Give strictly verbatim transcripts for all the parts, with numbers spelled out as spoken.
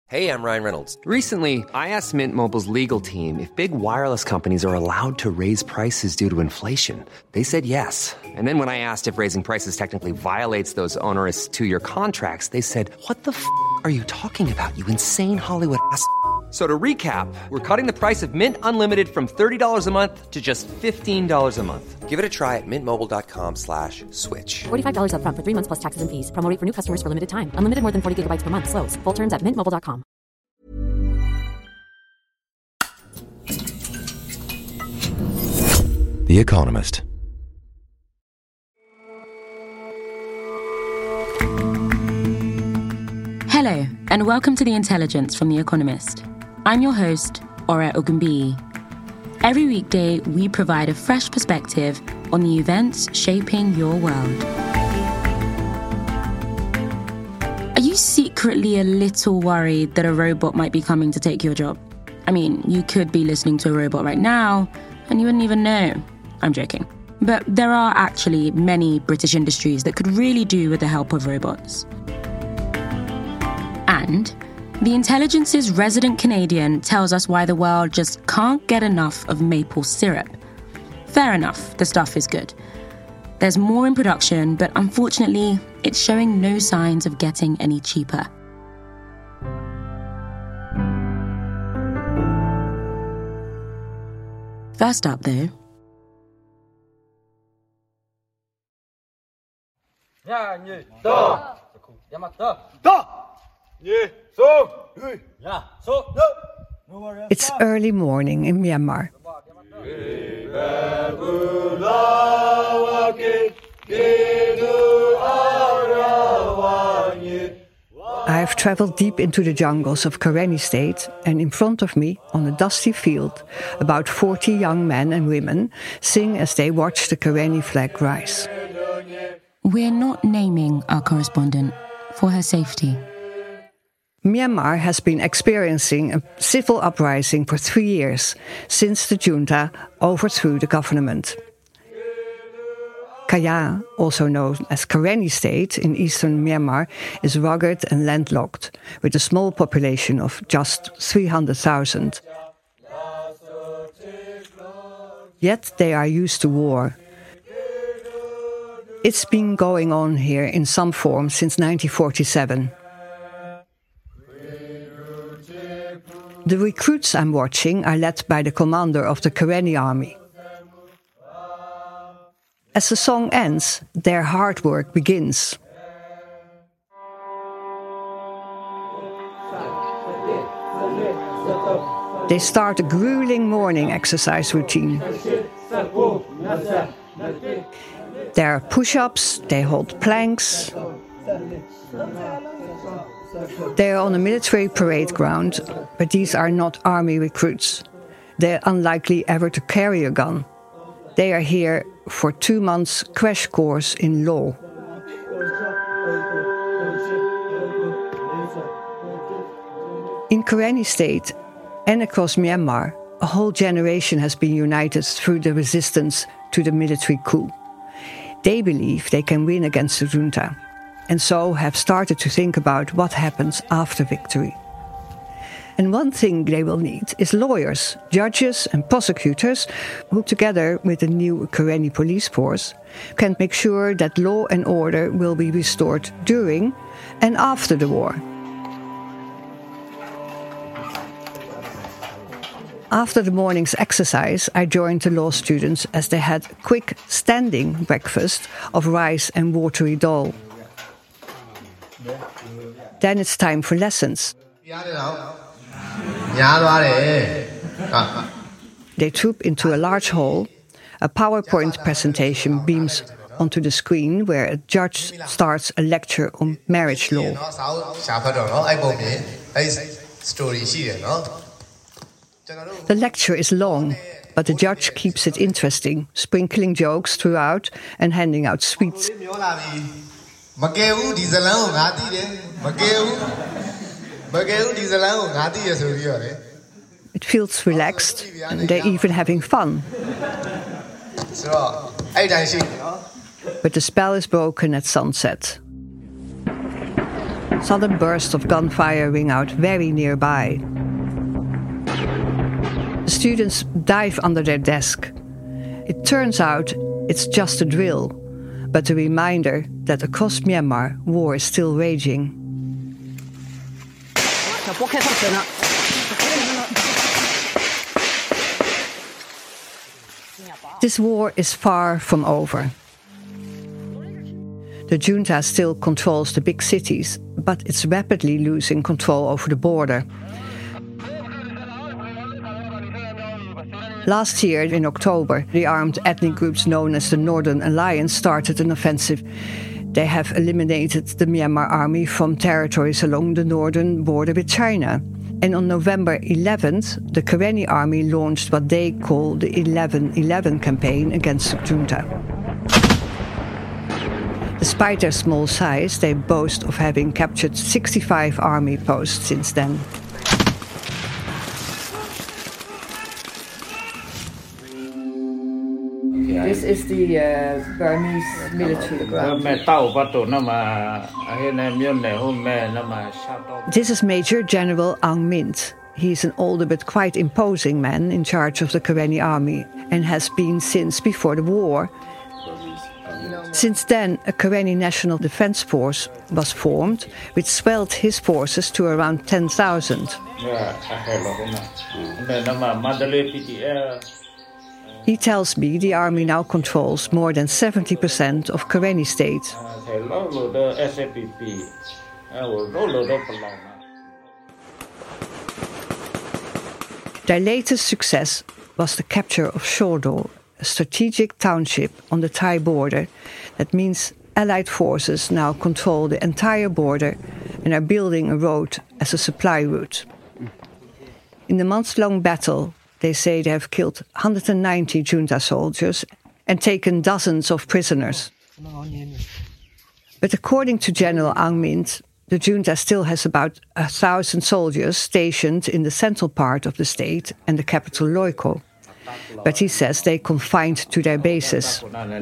Hey, I'm Ryan Reynolds. Recently, I asked Mint Mobile's legal team if big wireless companies are allowed to raise prices due to inflation. They said yes. And then when I asked if raising prices technically violates those onerous two-year contracts, they said, what the f*** are you talking about, you insane Hollywood ass f- So to recap, we're cutting the price of Mint Unlimited from thirty dollars a month to just fifteen dollars a month. Give it a try at mintmobile.com slash switch. forty-five dollars up front for three months plus taxes and fees. Promo rate for new customers for limited time. Unlimited more than forty gigabytes per month. Slows full terms at mint mobile dot com. The Economist. Hello, and welcome to The Intelligence from The Economist. I'm your host, Ora Ogunbiyi. Every weekday, we provide a fresh perspective on the events shaping your world. Are you secretly a little worried that a robot might be coming to take your job? I mean, you could be listening to a robot right now, and you wouldn't even know. I'm joking. But there are actually many British industries that could really do with the help of robots. And The Intelligence's resident Canadian tells us why the world just can't get enough of maple syrup. Fair enough, the stuff is good. There's more in production, but unfortunately, it's showing no signs of getting any cheaper. First up, though. It's early morning in Myanmar. I've traveled deep into the jungles of Karenni State, and in front of me, on a dusty field, about forty young men and women sing as they watch the Karenni flag rise. We're not naming our correspondent for her safety. Myanmar has been experiencing a civil uprising for three years since the junta overthrew the government. Kaya, also known as Karenni State in eastern Myanmar, is rugged and landlocked, with a small population of just three hundred thousand. Yet they are used to war. It's been going on here in some form since nineteen forty-seven. The recruits I'm watching are led by the commander of the Karenni army. As the song ends, their hard work begins. They start a grueling morning exercise routine. There are push-ups, they hold planks. They are on a military parade ground, but these are not army recruits. They're unlikely ever to carry a gun. They are here for two months crash course in law. In Karenni State and across Myanmar, a whole generation has been united through the resistance to the military coup. They believe they can win against the junta, and so have started to think about what happens after victory. And one thing they will need is lawyers, judges and prosecutors who, together with the new Karenni police force, can make sure that law and order will be restored during and after the war. After the morning's exercise, I joined the law students as they had a quick standing breakfast of rice and watery dal. Then it's time for lessons. They troop into a large hall. A PowerPoint presentation beams onto the screen where a judge starts a lecture on marriage law. The lecture is long, but the judge keeps it interesting, sprinkling jokes throughout and handing out sweets. It feels relaxed, and they're even having fun. But the spell is broken at sunset. Sudden bursts of gunfire ring out very nearby. The students dive under their desk. It turns out it's just a drill, but a reminder that across Myanmar, war is still raging. This war is far from over. The junta still controls the big cities, but it's rapidly losing control over the border. Last year, in October, the armed ethnic groups known as the Northern Alliance started an offensive. They have eliminated the Myanmar army from territories along the northern border with China. And on November eleventh, the Karenni army launched what they call the eleven eleven campaign against the junta. Despite their small size, they boast of having captured sixty-five army posts since then. This is the uh, Burmese military ground. This is Major General Aung Myint. He is an older but quite imposing man in charge of the Karenni army and has been since before the war. Since then, a Karenni National Defense Force was formed, which swelled his forces to around ten thousand. He tells me the army now controls more than seventy percent of Karenni state. Their latest success was the capture of Shordo, a strategic township on the Thai border. That means Allied forces now control the entire border and are building a road as a supply route. In the months-long battle, they say they have killed one hundred ninety junta soldiers and taken dozens of prisoners. But according to General Aung Myint, the junta still has about a thousand soldiers stationed in the central part of the state and the capital Loiko. But he says they confined to their bases.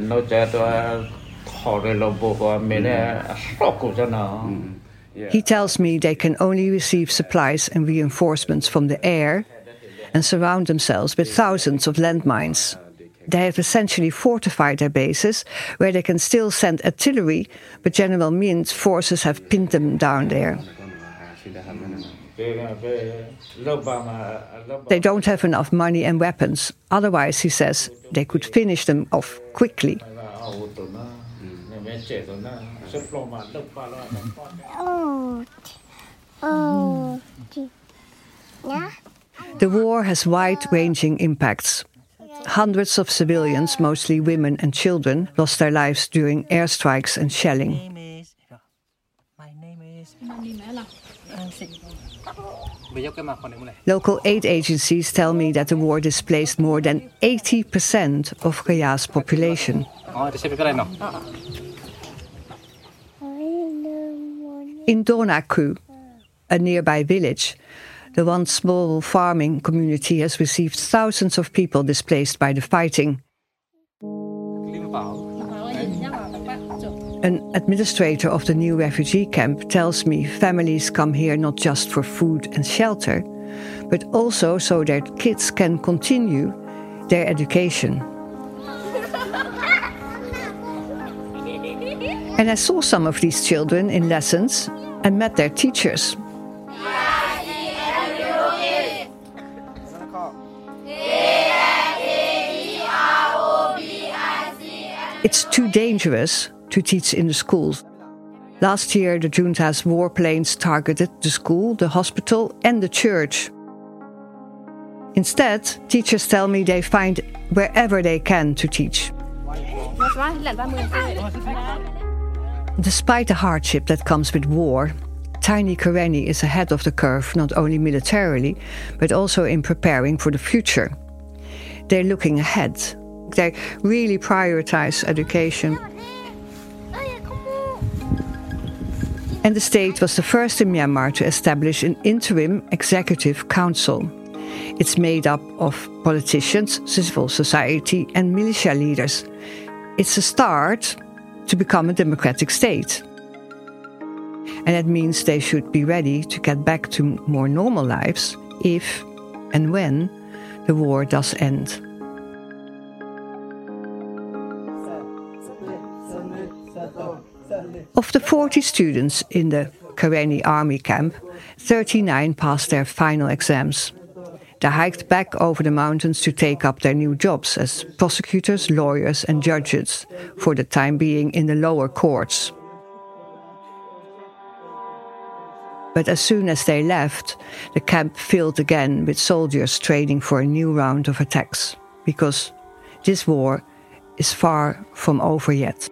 He tells me they can only receive supplies and reinforcements from the air and surround themselves with thousands of landmines. They have essentially fortified their bases, where they can still send artillery, but General Myint's forces have pinned them down there. They don't have enough money and weapons, otherwise, he says, they could finish them off quickly. The war has wide-ranging impacts. Hundreds of civilians, mostly women and children, lost their lives during airstrikes and shelling. Local aid agencies tell me that the war displaced more than eighty percent of Gaya's population. In Donaku, a nearby village, the once small farming community has received thousands of people displaced by the fighting. An administrator of the new refugee camp tells me families come here not just for food and shelter, but also so their kids can continue their education. And I saw some of these children in lessons and met their teachers. It's too dangerous to teach in the schools. Last year, the junta's warplanes targeted the school, the hospital, and the church. Instead, teachers tell me they find wherever they can to teach. Despite the hardship that comes with war, tiny Karenni is ahead of the curve not only militarily, but also in preparing for the future. They're looking ahead. They really prioritize education. And the state was the first in Myanmar to establish an interim executive council. It's made up of politicians, civil society, and militia leaders. It's a start to become a democratic state. And that means they should be ready to get back to more normal lives if and when the war does end. Of the forty students in the Karenni army camp, thirty-nine passed their final exams. They hiked back over the mountains to take up their new jobs as prosecutors, lawyers and judges, for the time being in the lower courts. But as soon as they left, the camp filled again with soldiers training for a new round of attacks, because this war is far from over yet.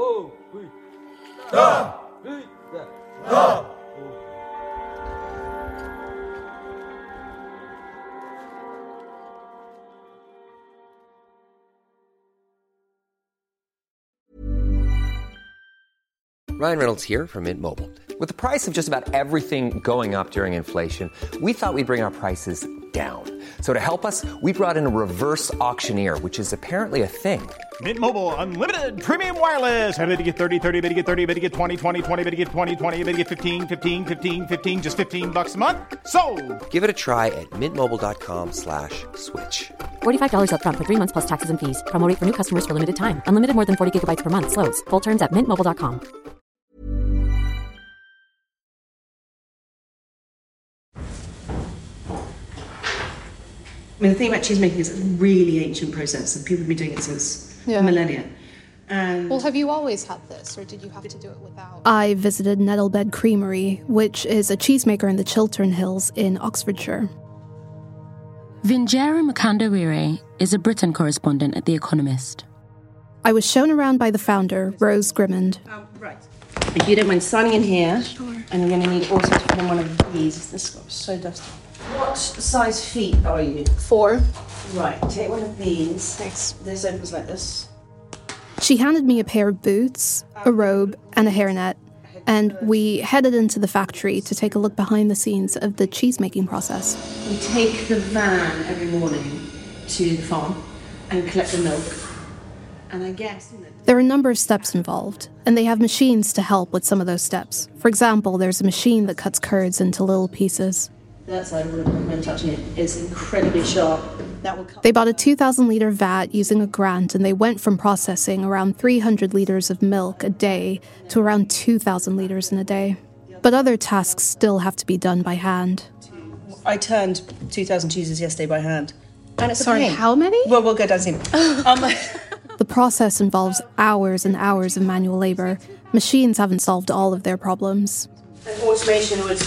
Ryan Reynolds here from Mint Mobile. With the price of just about everything going up during inflation, we thought we'd bring our prices down. So to help us, we brought in a reverse auctioneer, which is apparently a thing. Mint Mobile Unlimited Premium Wireless. How to get thirty, thirty, how to get thirty, how to get twenty, twenty, twenty, how to get twenty, twenty, how to get fifteen, fifteen, fifteen, fifteen, just fifteen bucks a month? Sold! Give it a try at mintmobile.com slash switch. forty-five dollars up front for three months plus taxes and fees. Promo rate for new customers for limited time. Unlimited more than forty gigabytes per month. Slows full terms at mint mobile dot com. I mean, the thing about cheese making is it's a really ancient process, and people have been doing it since yeah. millennia. And well, have you always had this, or did you have to do it without? I visited Nettlebed Creamery, which is a cheesemaker in the Chiltern Hills in Oxfordshire. Vinjera Makandawire is a Britain correspondent at The Economist. I was shown around by the founder, Rose Grimmond. Um, right. If you don't mind signing in here, sure. And I'm going to need also to put in one of these. This got so dusty. What size feet are you? Four. Right, take one of these. Thanks. This opens like this. She handed me a pair of boots, a robe, and a hairnet, and we headed into the factory to take a look behind the scenes of the cheese-making process. We take the van every morning to the farm and collect the milk. And I guess... There are a number of steps involved, and they have machines to help with some of those steps. For example, there's a machine that cuts curds into little pieces. That side, when touching it, is incredibly sharp. That will cut. They bought a two thousand litre vat using a grant, and they went from processing around three hundred litres of milk a day to around two thousand litres in a day. But other tasks still have to be done by hand. I turned two thousand cheeses yesterday by hand. And it's Sorry, a pain. How many? Well, we'll go down soon. um, The process involves hours and hours of manual labour. Machines haven't solved all of their problems. And automation would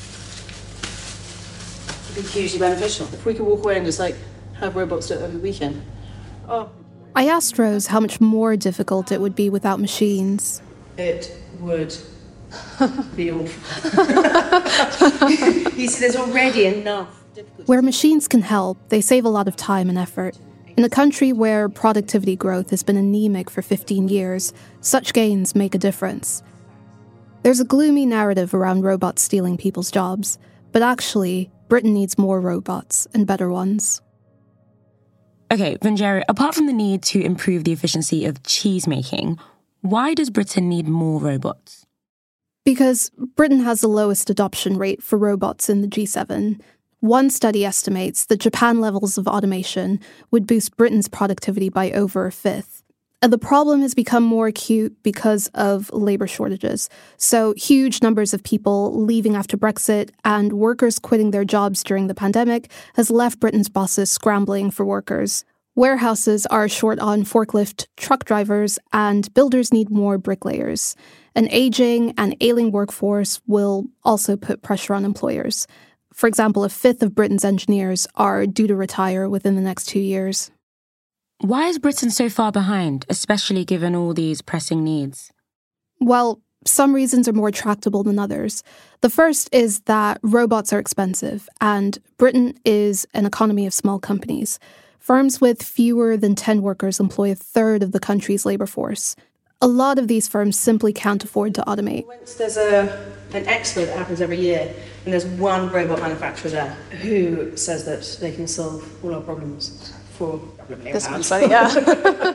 be hugely beneficial. If we could walk away and just like have robots do it over the weekend. Oh. I asked Rose how much more difficult it would be without machines. It would be awful. You see, there's already enough difficulty. Where machines can help, they save a lot of time and effort. In a country where productivity growth has been anemic for fifteen years, such gains make a difference. There's a gloomy narrative around robots stealing people's jobs, but actually, Britain needs more robots and better ones. Okay, Vinjera, apart from the need to improve the efficiency of cheese making, why does Britain need more robots? Because Britain has the lowest adoption rate for robots in the G seven. One study estimates that Japan levels of automation would boost Britain's productivity by over a fifth. And the problem has become more acute because of labour shortages. So huge numbers of people leaving after Brexit and workers quitting their jobs during the pandemic has left Britain's bosses scrambling for workers. Warehouses are short on forklift truck drivers, and builders need more bricklayers. An ageing and ailing workforce will also put pressure on employers. For example, a fifth of Britain's engineers are due to retire within the next two years. Why is Britain so far behind, especially given all these pressing needs? Well, some reasons are more tractable than others. The first is that robots are expensive, and Britain is an economy of small companies. Firms with fewer than ten workers employ a third of the country's labour force. A lot of these firms simply can't afford to automate. There's a, an expo that happens every year, and there's one robot manufacturer there who says that they can solve all our problems for... This one's funny, yeah.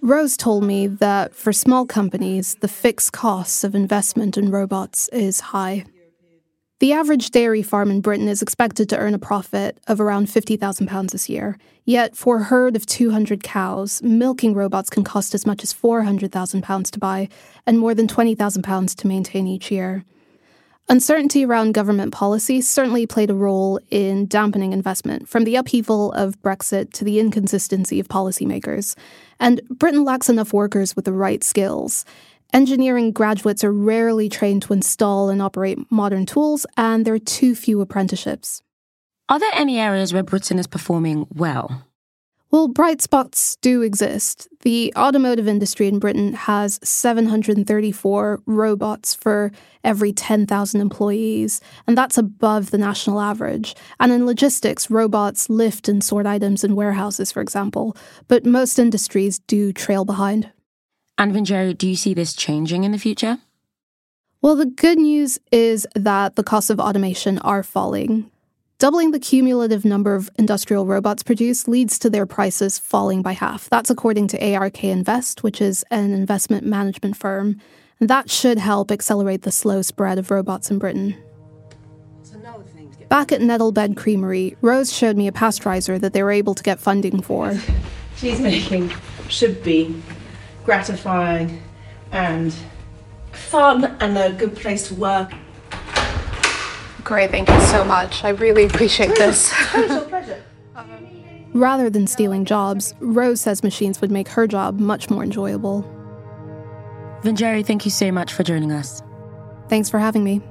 Rose told me that for small companies, the fixed costs of investment in robots is high. The average dairy farm in Britain is expected to earn a profit of around fifty thousand pounds this year. Yet, for a herd of two hundred cows, milking robots can cost as much as four hundred thousand pounds to buy and more than twenty thousand pounds to maintain each year. Uncertainty around government policy certainly played a role in dampening investment, from the upheaval of Brexit to the inconsistency of policymakers. And Britain lacks enough workers with the right skills. Engineering graduates are rarely trained to install and operate modern tools, and there are too few apprenticeships. Are there any areas where Britain is performing well? Well, bright spots do exist. The automotive industry in Britain has seven hundred thirty-four robots for every ten thousand employees, and that's above the national average. And in logistics, robots lift and sort items in warehouses, for example. But most industries do trail behind. And Vinjari, do you see this changing in the future? Well, the good news is that the costs of automation are falling. Doubling the cumulative number of industrial robots produced leads to their prices falling by half. That's according to A R K Invest, which is an investment management firm. And that should help accelerate the slow spread of robots in Britain. Back at Nettlebed Creamery, Rose showed me a pasteurizer that they were able to get funding for. Cheese making should be gratifying and fun and a good place to work. Great, thank you so much. I really appreciate this. Total pleasure. Rather than stealing jobs, Rose says machines would make her job much more enjoyable. Vinjari, thank you so much for joining us. Thanks for having me.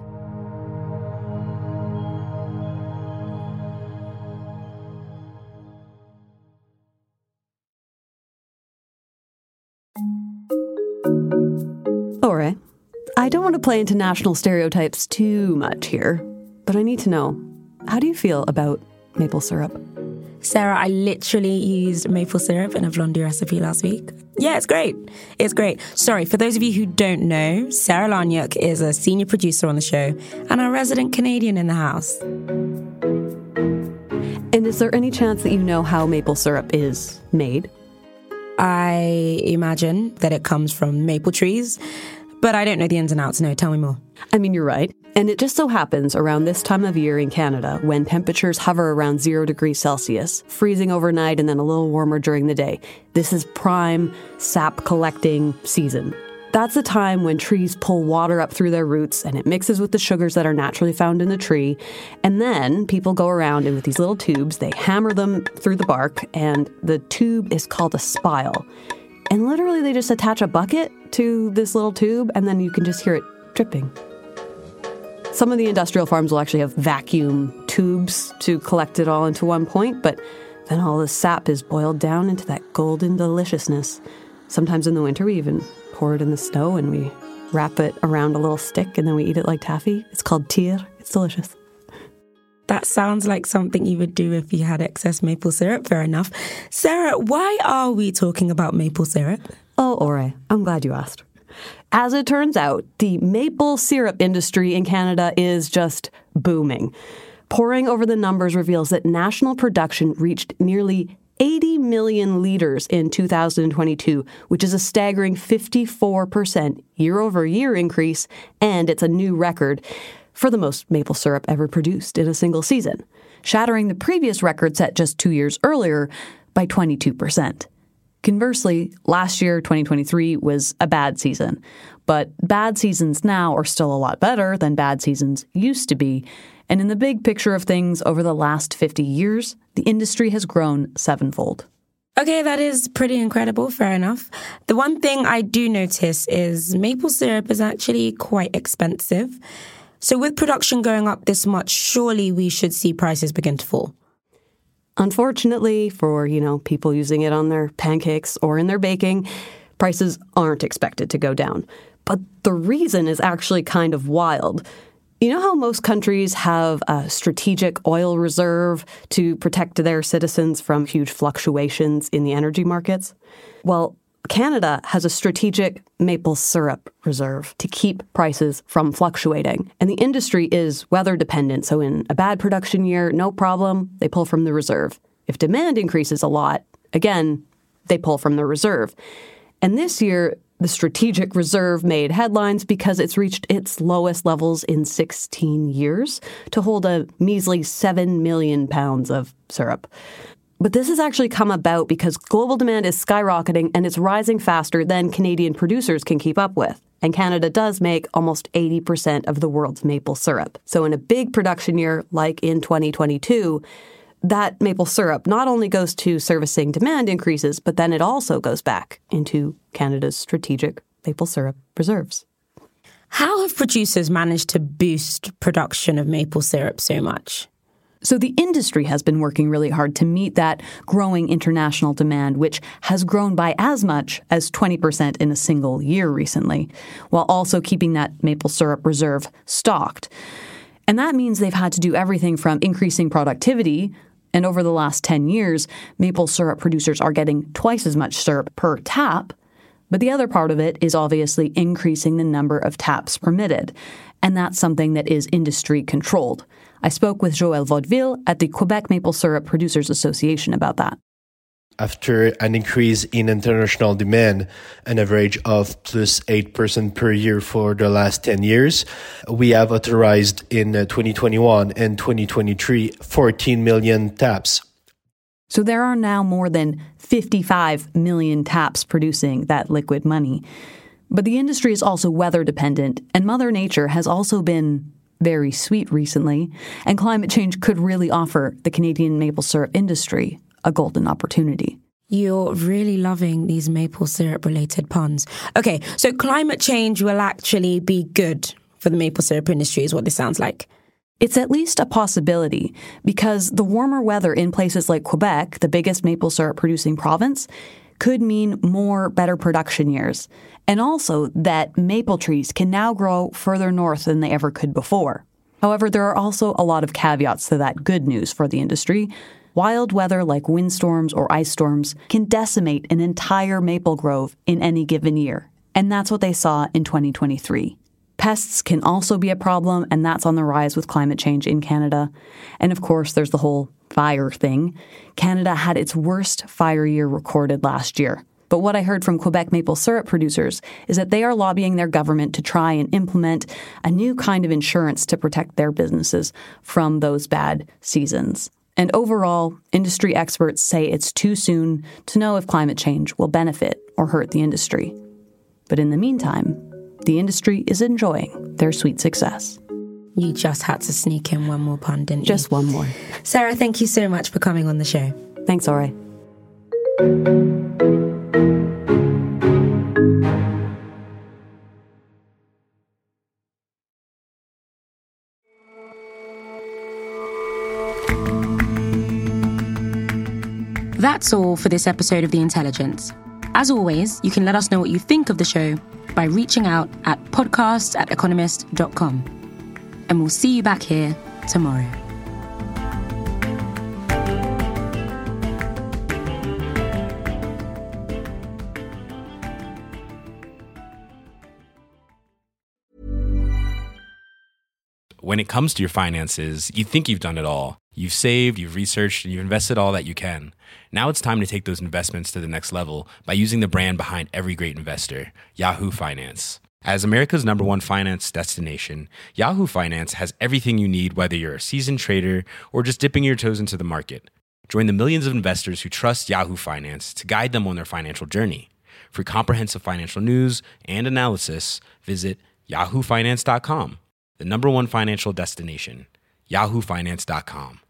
Ore, I don't want to play into national stereotypes too much here, but I need to know, how do you feel about maple syrup? Sarah, I literally used maple syrup in a blondie recipe last week. Yeah, it's great. It's great. Sorry, for those of you who don't know, Sarah Lanyuk is a senior producer on the show and a resident Canadian in the house. And is there any chance that you know how maple syrup is made? I imagine that it comes from maple trees, but I don't know the ins and outs. No, tell me more. I mean, you're right. And it just so happens around this time of year in Canada, when temperatures hover around zero degrees Celsius, freezing overnight and then a little warmer during the day, this is prime sap collecting season. That's the time when trees pull water up through their roots and it mixes with the sugars that are naturally found in the tree. And then people go around and with these little tubes, they hammer them through the bark, and the tube is called a spile. And literally they just attach a bucket to this little tube and then you can just hear it dripping. Some of the industrial farms will actually have vacuum tubes to collect it all into one point, but then all the sap is boiled down into that golden deliciousness. Sometimes in the winter we even pour it in the snow and we wrap it around a little stick and then we eat it like taffy. It's called tir. It's delicious. That sounds like something you would do if you had excess maple syrup. Fair enough. Sarah, why are we talking about maple syrup? Oh, Ore, I'm glad you asked. As it turns out, the maple syrup industry in Canada is just booming. Poring over the numbers reveals that national production reached nearly eighty million litres in two thousand twenty-two, which is a staggering fifty-four percent year-over-year increase, and it's a new record for the most maple syrup ever produced in a single season, shattering the previous record set just two years earlier by twenty-two percent. Conversely, last year, twenty twenty-three, was a bad season. But bad seasons now are still a lot better than bad seasons used to be. And in the big picture of things, over the last fifty years, the industry has grown sevenfold. Okay, that is pretty incredible. Fair enough. The one thing I do notice is maple syrup is actually quite expensive. So with production going up this much, surely we should see prices begin to fall. Unfortunately, for, you know, people using it on their pancakes or in their baking, prices aren't expected to go down. But the reason is actually kind of wild. You know how most countries have a strategic oil reserve to protect their citizens from huge fluctuations in the energy markets? Well, Canada has a strategic maple syrup reserve to keep prices from fluctuating. And the industry is weather dependent, so in a bad production year, no problem, they pull from the reserve. If demand increases a lot, again, they pull from the reserve. And this year, the strategic reserve made headlines because it's reached its lowest levels in sixteen years to hold a measly seven million pounds of syrup. But this has actually come about because global demand is skyrocketing and it's rising faster than Canadian producers can keep up with. And Canada does make almost eighty percent of the world's maple syrup. So in a big production year like in twenty twenty-two, that maple syrup not only goes to servicing demand increases, but then it also goes back into Canada's strategic maple syrup reserves. How have producers managed to boost production of maple syrup so much? So the industry has been working really hard to meet that growing international demand, which has grown by as much as twenty percent in a single year recently, while also keeping that maple syrup reserve stocked. And that means they've had to do everything from increasing productivity, and over the last ten years, maple syrup producers are getting twice as much syrup per tap. But the other part of it is obviously increasing the number of taps permitted. And that's something that is industry controlled. I spoke with Joël Vaudeville at the Quebec Maple Syrup Producers Association about that. After an increase in international demand, an average of plus eight percent per year for the last ten years, we have authorized in twenty twenty-one and twenty twenty-three fourteen million taps. So there are now more than fifty-five million taps producing that liquid money. But the industry is also weather dependent, and Mother Nature has also been very sweet recently, and climate change could really offer the Canadian maple syrup industry a golden opportunity. You're really loving these maple syrup-related puns. Okay, so climate change will actually be good for the maple syrup industry, is what this sounds like. It's at least a possibility, because the warmer weather in places like Quebec, the biggest maple syrup-producing province, could mean more better production years, and also that maple trees can now grow further north than they ever could before. However, there are also a lot of caveats to that good news for the industry. Wild weather like windstorms or ice storms can decimate an entire maple grove in any given year, and that's what they saw in twenty twenty-three. Pests can also be a problem, and that's on the rise with climate change in Canada. And of course, there's the whole fire thing. Canada had its worst fire year recorded last year. But what I heard from Quebec maple syrup producers is that they are lobbying their government to try and implement a new kind of insurance to protect their businesses from those bad seasons. And overall, industry experts say it's too soon to know if climate change will benefit or hurt the industry. But in the meantime, the industry is enjoying their sweet success. You just had to sneak in one more pun, didn't you? Just one more. Sarah, thank you so much for coming on the show. Thanks, Ore. That's all for this episode of The Intelligence. As always, you can let us know what you think of the show by reaching out at podcasts at economist dot com. And we'll see you back here tomorrow. When it comes to your finances, you think you've done it all. You've saved, you've researched, and you've invested all that you can. Now it's time to take those investments to the next level by using the brand behind every great investor, Yahoo Finance. As America's number one finance destination, Yahoo Finance has everything you need, whether you're a seasoned trader or just dipping your toes into the market. Join the millions of investors who trust Yahoo Finance to guide them on their financial journey. For comprehensive financial news and analysis, visit yahoo finance dot com, the number one financial destination, yahoo finance dot com.